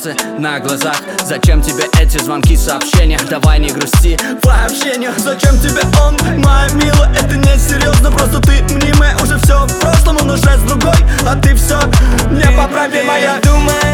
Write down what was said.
слезы на глазах? Зачем тебе эти звонки, сообщения? Давай не грусти по общению. Зачем тебе он, моя милая? Это не серьезно, просто ты мнимая. Уже все в прошлом, он уже с другой, а ты все непоправимая. Думаю,